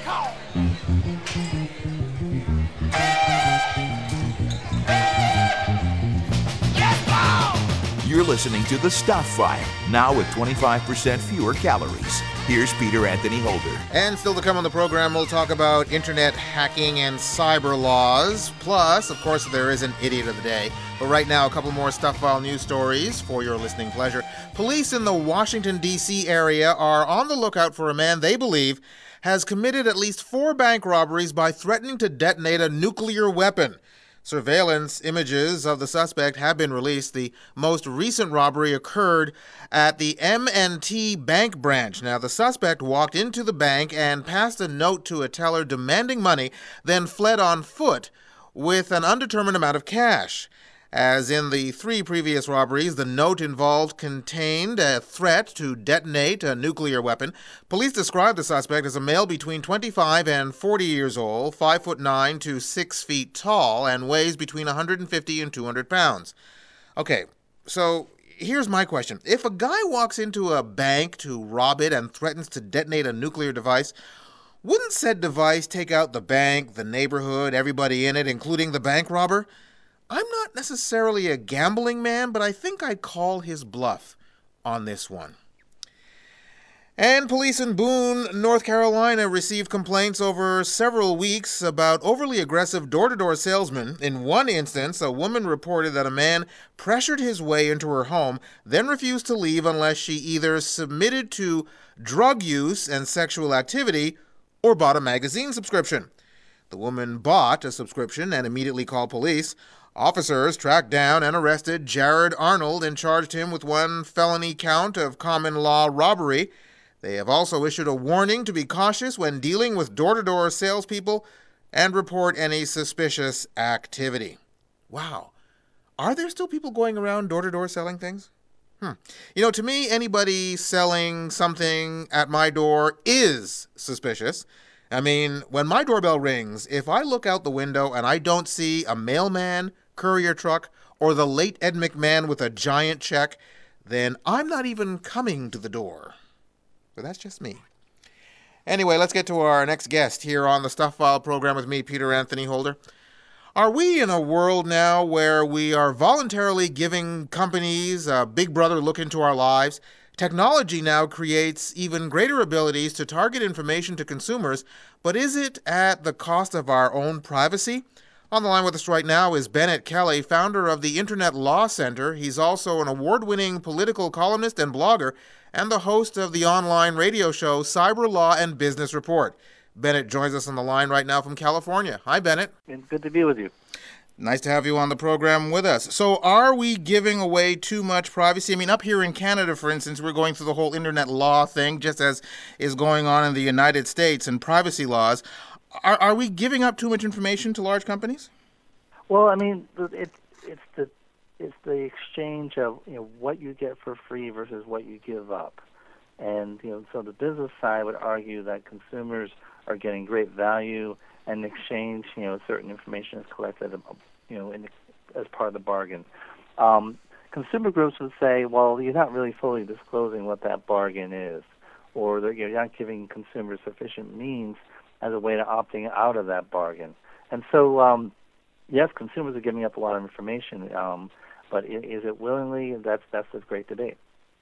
You're listening to The Stuff File, now with twenty-five percent fewer calories. Here's Peter Anthony Holder. And still to come on the program, we'll talk about internet hacking and cyber laws. Plus, of course, there is an idiot of the day. But right now, a couple more Stuff File news stories for your listening pleasure. Police in the Washington, D C area are on the lookout for a man they believe has committed at least four bank robberies by threatening to detonate a nuclear weapon. Surveillance images of the suspect have been released. The most recent robbery occurred at the M and T Bank branch. Now, the suspect walked into the bank and passed a note to a teller demanding money, then fled on foot with an undetermined amount of cash. As in the three previous robberies, the note involved contained a threat to detonate a nuclear weapon. Police described the suspect as a male between twenty-five and forty years old, five foot nine to six feet tall, and weighs between one hundred fifty and two hundred pounds. Okay, so here's my question. If a guy walks into a bank to rob it and threatens to detonate a nuclear device, wouldn't said device take out the bank, the neighborhood, everybody in it, including the bank robber? I'm not necessarily a gambling man, but I think I'd call his bluff on this one. And police in Boone, North Carolina, received complaints over several weeks about overly aggressive door-to-door salesmen. In one instance, a woman reported that a man pressured his way into her home, then refused to leave unless she either submitted to drug use and sexual activity or bought a magazine subscription. The woman bought a subscription and immediately called police. Officers tracked down and arrested Jared Arnold and charged him with one felony count of common law robbery. They have also issued a warning to be cautious when dealing with door-to-door salespeople and report any suspicious activity. Wow. Are there still people going around door-to-door selling things? Hmm. You know, to me, anybody selling something at my door is suspicious. I mean, when my doorbell rings, if I look out the window and I don't see a mailman, courier truck, or the late Ed McMahon with a giant check, then I'm not even coming to the door. But that's just me. Anyway, let's get to our next guest here on the Stuff File program with me, Peter Anthony Holder. Are we in a world now where we are voluntarily giving companies a big brother look into our lives? Technology now creates even greater abilities to target information to consumers, but is it at the cost of our own privacy? On the line with us right now is Bennett Kelly, founder of the Internet Law Center. He's also an award-winning political columnist and blogger, and the host of the online radio show Cyber Law and Business Report. Bennett joins us on the line right now from California. Hi, Bennett. It's good to be with you. Nice to have you on the program with us. So are we giving away too much privacy? I mean, up here in Canada, for instance, we're going through the whole internet law thing, just as is going on in the United States and privacy laws. Are, are we giving up too much information to large companies? Well, I mean, it, it's the it's the exchange of, you know, what you get for free versus what you give up. And, you know, so the business side would argue that consumers are getting great value, and in exchange, you know, certain information is collected, you know, in, as part of the bargain. Um, consumer groups would say, well, you're not really fully disclosing what that bargain is, or that you're not giving consumers sufficient means as a way to opting out of that bargain. And so, um, yes, consumers are giving up a lot of information, um, but is it willingly? That's that's a great debate.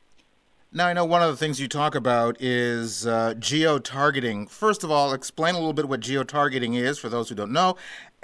Now, I know one of the things you talk about is uh, geo-targeting. First of all, explain a little bit what geo-targeting is for those who don't know,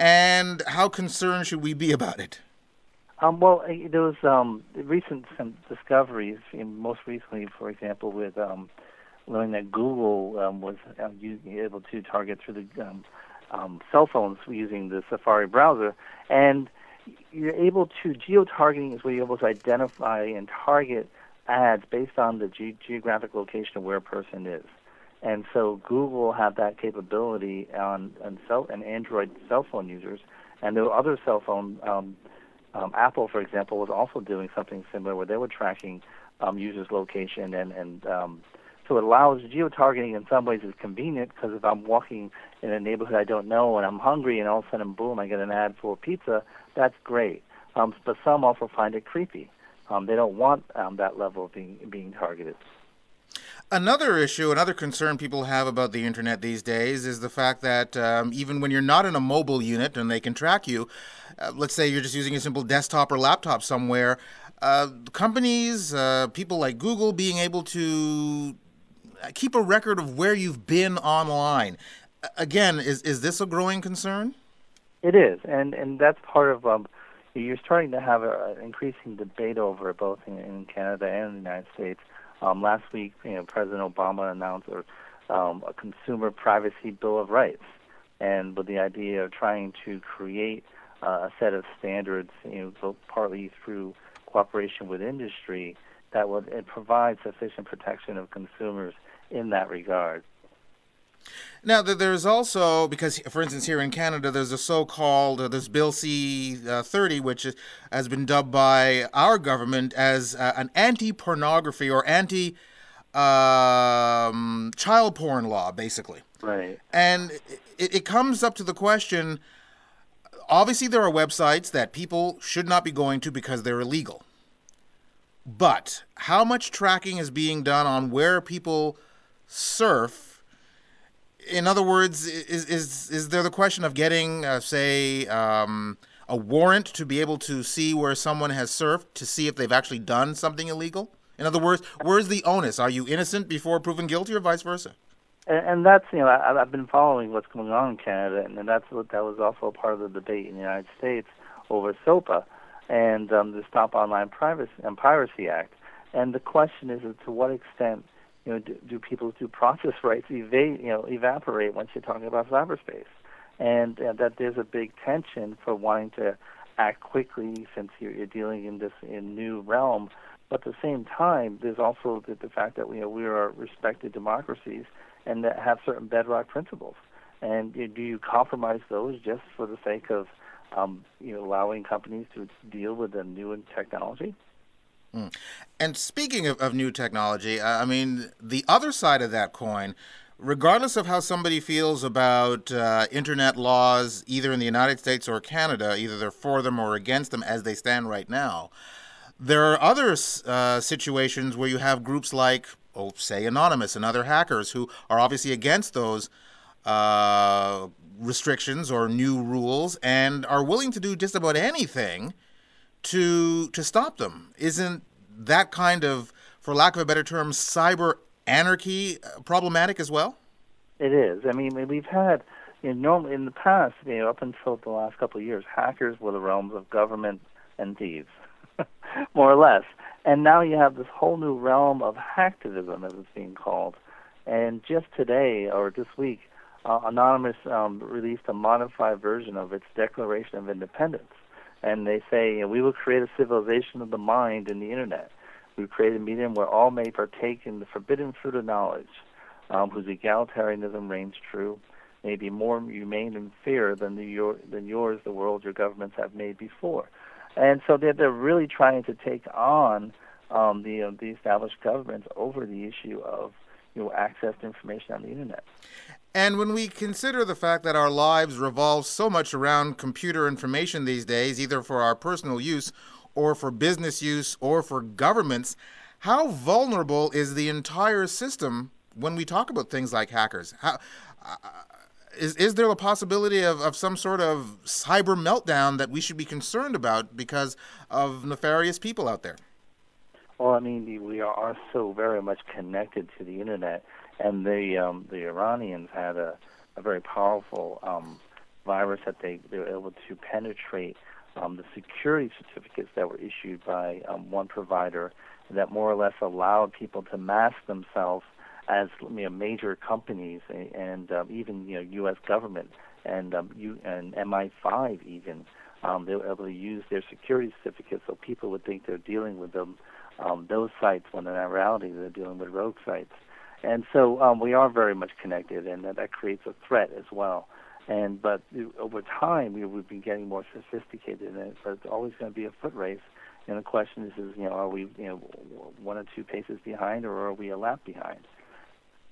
and how concerned should we be about it? Um, well, there was um, recent some discoveries, most recently, for example, with um, learning that Google um, was uh, able to target through the um, um, cell phones using the Safari browser. And you're able to, geo-targeting is where you're able to identify and target ads based on the ge- geographic location of where a person is. And so Google had that capability on, on cell, and Android cell phone users, and there were other cell phone, um, um, Apple, for example, was also doing something similar where they were tracking um, users' location and, and um, So it allows geotargeting in some ways is convenient because if I'm walking in a neighborhood I don't know and I'm hungry and all of a sudden, boom, I get an ad for pizza, that's great. Um, but some also find it creepy. Um, they don't want um, that level of being, being targeted. Another issue, another concern people have about the internet these days is the fact that um, even when you're not in a mobile unit and they can track you, uh, let's say you're just using a simple desktop or laptop somewhere, uh, companies, uh, people like Google being able to keep a record of where you've been online. Again, is is this a growing concern? It is, and, and that's part of, um, you're starting to have a, an increasing debate over it both in, in Canada and the United States. Um, last week, you know, President Obama announced a, um, a consumer privacy bill of rights, and with the idea of trying to create uh, a set of standards, you know, partly through cooperation with industry, that would uh, provide sufficient protection of consumers in that regard. Now, there's also, because, for instance, here in Canada, there's a so-called, uh, this Bill C thirty, which has been dubbed by our government as uh, an anti-pornography or anti-child um, porn law, basically. Right. And it, it comes up to the question, obviously there are websites that people should not be going to because they're illegal. But how much tracking is being done on where people surf? In other words, is is is there the question of getting, uh, say, um, a warrant to be able to see where someone has surfed to see if they've actually done something illegal? In other words, where's the onus? Are you innocent before proven guilty, or vice versa? And, and that's, you know, I, I've been following what's going on in Canada, and, and that's what that was also part of the debate in the United States over SOPA and um, the Stop Online Privacy and Piracy Act. And the question is, to what extent, you know, do, do people's due process rights evade, you know, evaporate once you're talking about cyberspace? And uh, that there's a big tension for wanting to act quickly since you're, you're dealing in this in new realm. But at the same time, there's also the, the fact that you know, we are respected democracies and that have certain bedrock principles. And you know, do you compromise those just for the sake of um, you know, allowing companies to deal with the new technology? Mm. And speaking of, of new technology, uh, I mean, the other side of that coin, regardless of how somebody feels about uh, internet laws, either in the United States or Canada, either they're for them or against them as they stand right now, there are other uh, situations where you have groups like, oh, say, Anonymous and other hackers who are obviously against those uh, restrictions or new rules and are willing to do just about anything to to stop them. Isn't that kind of, for lack of a better term, cyber anarchy problematic as well? It is. I mean, we've had, you know, normally in the past, you know, up until the last couple of years, hackers were the realms of government and thieves, more or less. And now you have this whole new realm of hacktivism, as it's being called. And just today, or this week, uh, Anonymous um, released a modified version of its Declaration of Independence. And they say, you know, we will create a civilization of the mind in the Internet. We will create a medium where all may partake in the forbidden fruit of knowledge, um, whose egalitarianism reigns true, may be more humane and fair than, the, your, than yours, the world your governments have made before. And so they're, they're really trying to take on um, the, uh, the established governments over the issue of, you know, access to information on the Internet. And when we consider the fact that our lives revolve so much around computer information these days, either for our personal use or for business use or for governments, how vulnerable is the entire system when we talk about things like hackers? How, uh, is, is there a possibility of, of some sort of cyber meltdown that we should be concerned about because of nefarious people out there? Well, I mean, we are so very much connected to the Internet. And the um, the Iranians had a, a very powerful um, virus that they, they were able to penetrate um, the security certificates that were issued by um, one provider that more or less allowed people to mask themselves as, you know, major companies and, and um, even, you know, U S government and um, U, and M I five even. Um, they were able to use their security certificates so people would think they're dealing with them, um, those sites when in reality they're dealing with rogue sites. And so um, we are very much connected, and that, that creates a threat as well. And but over time, we, we've been getting more sophisticated, and but it's always going to be a foot race. And the question is, is, you know, are we, you know, one or two paces behind, or are we a lap behind?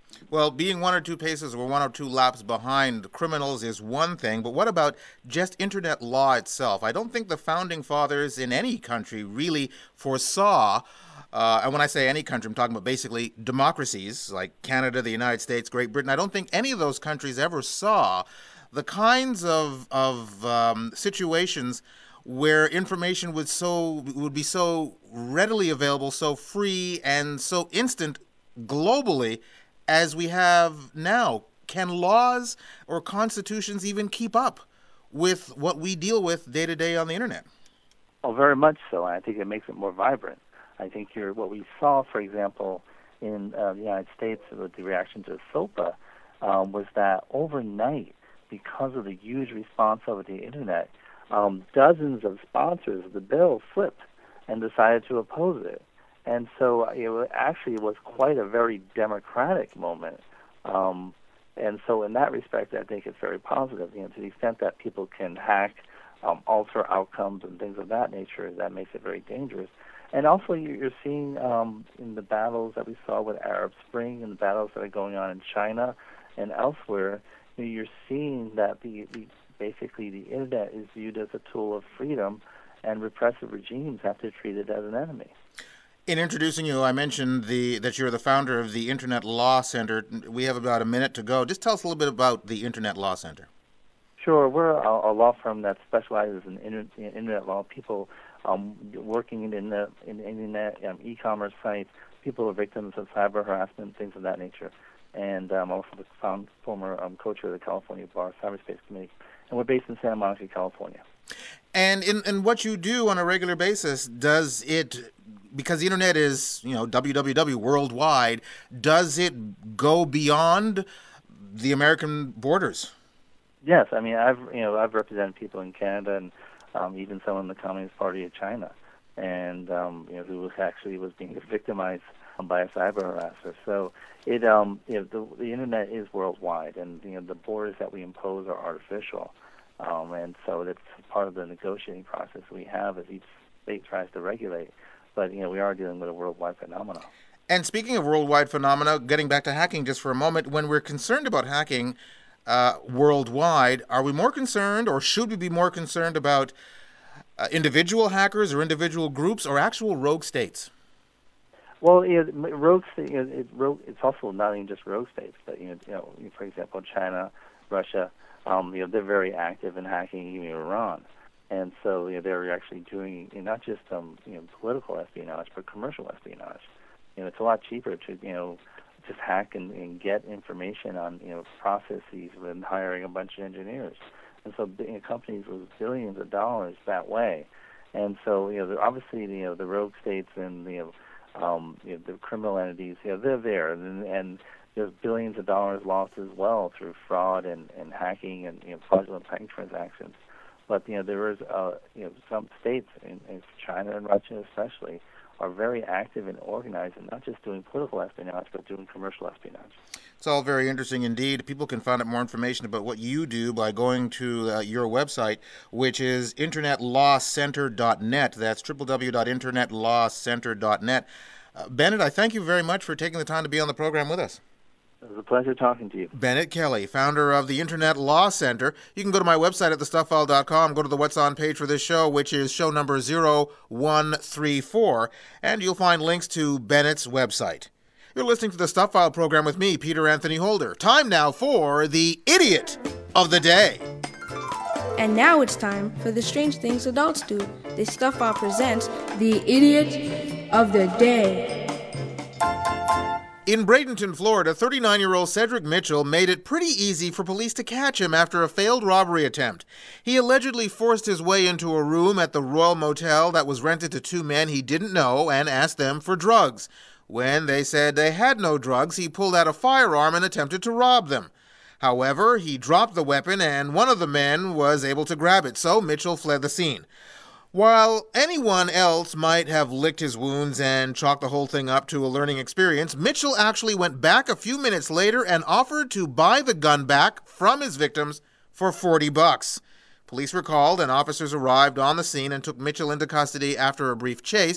Well, being one or two paces or one or two laps behind criminals is one thing, but what about just internet law itself? I don't think the founding fathers in any country really foresaw, uh, and when I say any country, I'm talking about basically democracies like Canada, the United States, Great Britain. I don't think any of those countries ever saw the kinds of, of um, situations where information would so would be so readily available, so free, and so instant globally as we have now. Can laws or constitutions even keep up with what we deal with day to day on the internet? Oh, very much so. I think it makes it more vibrant. I think you're, what we saw, for example, in uh, the United States with the reaction to SOPA um, was that overnight, because of the huge response over the internet, um, dozens of sponsors of the bill flipped and decided to oppose it. And so it actually was quite a very democratic moment. Um, and so in that respect, I think it's very positive. You know, to the extent that people can hack, um, alter outcomes and things of that nature, that makes it very dangerous. And also you're seeing um, in the battles that we saw with Arab Spring and the battles that are going on in China and elsewhere, you know, you're seeing that the, the basically the internet is viewed as a tool of freedom, and repressive regimes have to treat it as an enemy. In introducing you, I mentioned the that you're the founder of the Internet Law Center. We have about a minute to go. Just tell us a little bit about the Internet Law Center. Sure. We're a, a law firm that specializes in inter, in internet law. People um, working in the in internet um, e-commerce sites, people who are victims of cyber harassment, things of that nature. And I'm um, also the found, former um, co-chair of the California Bar Cyberspace Committee. And we're based in Santa Monica, California. And in, in what you do on a regular basis, does it, because the internet is, you know, W W W worldwide, does it go beyond the American borders? Yes, I mean, I've you know I've represented people in Canada and um, even some in the Communist Party of China, and um, you know who actually was being victimized by a cyber harasser. So it um you know the, the internet is worldwide, and you know the borders that we impose are artificial. Um, and so that's part of the negotiating process we have as each state tries to regulate. But, you know, we are dealing with a worldwide phenomenon. And speaking of worldwide phenomena, getting back to hacking just for a moment, when we're concerned about hacking uh, worldwide, are we more concerned, or should we be more concerned about uh, individual hackers or individual groups or actual rogue states? Well, you know, rogue, you know, it, rogue, it's also not even just rogue states, but, you know, you know for example, China, Russia, Um, you know, they're very active in hacking even Iran, and so you know, they're actually doing you know, not just um, you know political espionage, but commercial espionage. You know, it's a lot cheaper to you know just hack and, and get information on you know processes than hiring a bunch of engineers. And so you know, companies with billions of dollars that way. And so you know, obviously you know the rogue states and you know, um, you know the criminal entities, you know, they're there, and, and there's billions of dollars lost as well through fraud and, and hacking and you know, fraudulent bank transactions. But you know there is uh, you know some states, in, in China and Russia especially, are very active and organized, and not just doing political espionage, but doing commercial espionage. It's all very interesting indeed. People can find out more information about what you do by going to uh, your website, which is internet law center dot net. That's w w w dot internet law center dot net. Uh, Bennett, I thank you very much for taking the time to be on the program with us. It was a pleasure talking to you. Bennett Kelly, founder of the Internet Law Center. You can go to my website at the stuff file dot com, go to the What's On page for this show, which is show number zero one three four, and you'll find links to Bennett's website. You're listening to the Stuff File program with me, Peter Anthony Holder. Time now for the Idiot of the Day. And now it's time for the Strange Things Adults Do. The Stuff File presents the Idiot of the Day. In Bradenton, Florida, thirty-nine-year-old Cedric Mitchell made it pretty easy for police to catch him after a failed robbery attempt. He allegedly forced his way into a room at the Royal Motel that was rented to two men he didn't know and asked them for drugs. When they said they had no drugs, he pulled out a firearm and attempted to rob them. However, he dropped the weapon and one of the men was able to grab it, so Mitchell fled the scene. While anyone else might have licked his wounds and chalked the whole thing up to a learning experience, Mitchell actually went back a few minutes later and offered to buy the gun back from his victims for forty bucks. Police were called and officers arrived on the scene and took Mitchell into custody after a brief chase.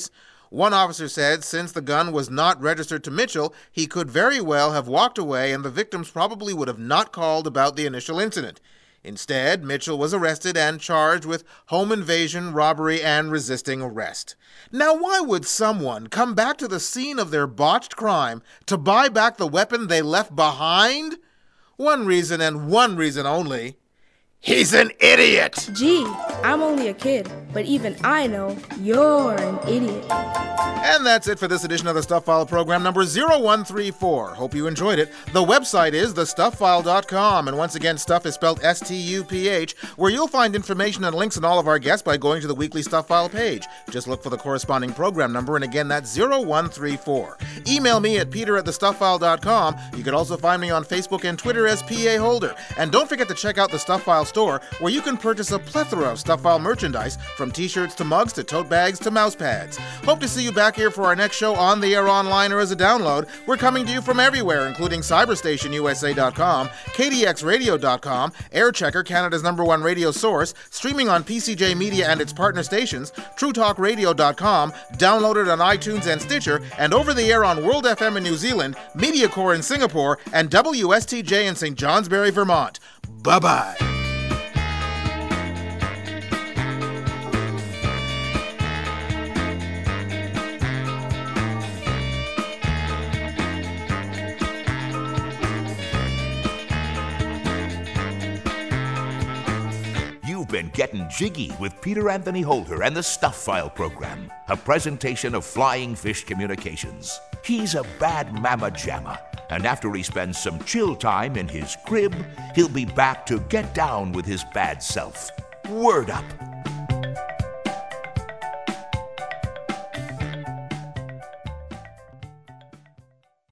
One officer said since the gun was not registered to Mitchell, he could very well have walked away and the victims probably would have not called about the initial incident. Instead, Mitchell was arrested and charged with home invasion, robbery, and resisting arrest. Now, why would someone come back to the scene of their botched crime to buy back the weapon they left behind? One reason and one reason only. He's an idiot! Gee, I'm only a kid, but even I know you're an idiot. And that's it for this edition of the Stuff File program number zero one three four. Hope you enjoyed it. The website is the stuff file dot com, and once again, stuff is spelled S T U P H, where you'll find information and links on all of our guests by going to the weekly Stuff File page. Just look for the corresponding program number, and again, that's zero one three four. Email me at peter at the stuff file dot com. You can also find me on Facebook and Twitter as P A Holder. And don't forget to check out the Stuff File store, where you can purchase a plethora of Stuff File merchandise, from t-shirts to mugs to tote bags to mouse pads. Hope to see you back here for our next show on the air, online, or as a download. We're coming to you from everywhere, including cyberstation U S A dot com, K D X radio dot com, Airchecker, Canada's number one radio source, streaming on P C J Media and its partner stations, true talk radio dot com, downloaded on iTunes and Stitcher, and over the air on World F M in New Zealand, MediaCore in Singapore, and W S T J in Saint Johnsbury, Vermont. Bye-bye. Been getting jiggy with Peter Anthony Holder and the Stuff File program, a presentation of Flying Fish Communications. He's a bad mamma jamma, and after he spends some chill time in his crib, he'll be back to get down with his bad self. Word up.